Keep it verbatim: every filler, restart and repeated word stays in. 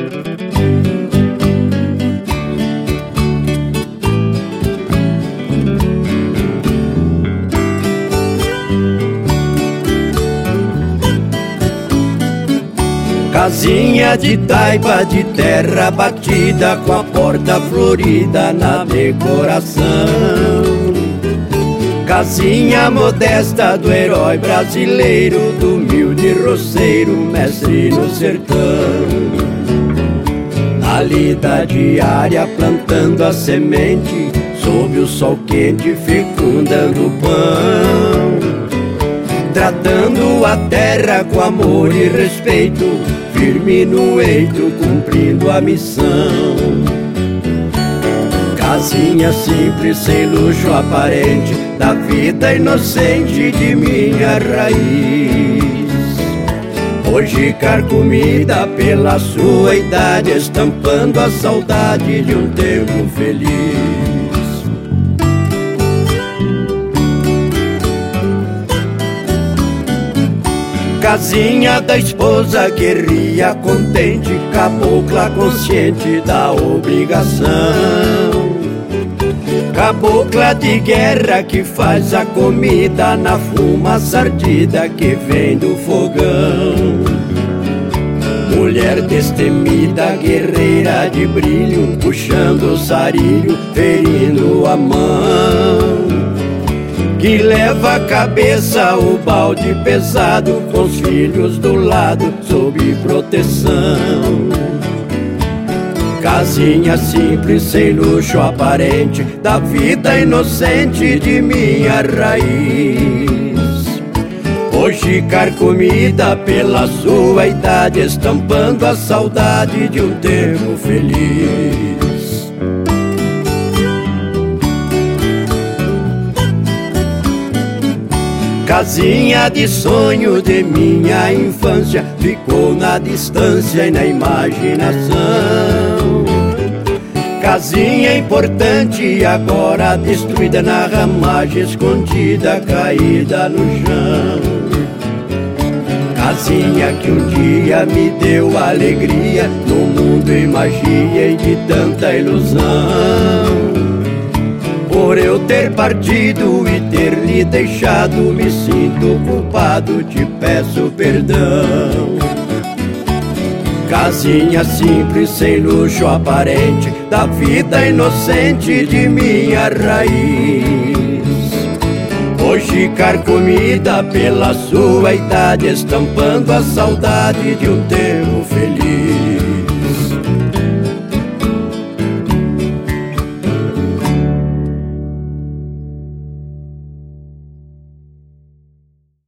Casinha de taipa de terra batida, com a porta florida na decoração. Casinha modesta do herói brasileiro, do humilde roceiro, mestre no sertão. Na lida diária plantando a semente, sob o sol quente fecundando o pão. Tratando a terra com amor e respeito, firme no eito, cumprindo a missão. Casinha simples, sem luxo aparente, da vida inocente de minha raiz. Hoje carcomida pela sua idade, estampando a saudade de um tempo feliz. Casinha da esposa guerria contente, cabocla consciente da obrigação. Cabocla de guerra que faz a comida na fumaça ardida que vem do fogão. Mulher destemida, guerreira de brilho, puxando o sarilho, ferindo a mão. Que leva a cabeça o balde pesado, com os filhos do lado, sob proteção. Casinha simples, sem luxo aparente, da vida inocente de minha raiz. Hoje carcomida pela sua idade, estampando a saudade de um tempo feliz. Casinha de sonho de minha infância, ficou na distância e na imaginação. Casinha importante agora destruída na ramagem, escondida, caída no chão. Casinha que um dia me deu alegria, no mundo e magia e de tanta ilusão. Por eu ter partido e ter lhe deixado, me sinto culpado, te peço perdão. Casinha simples, sem luxo aparente, da vida inocente de minha raiz. Hoje carcomida pela sua idade, estampando a saudade de um tempo feliz.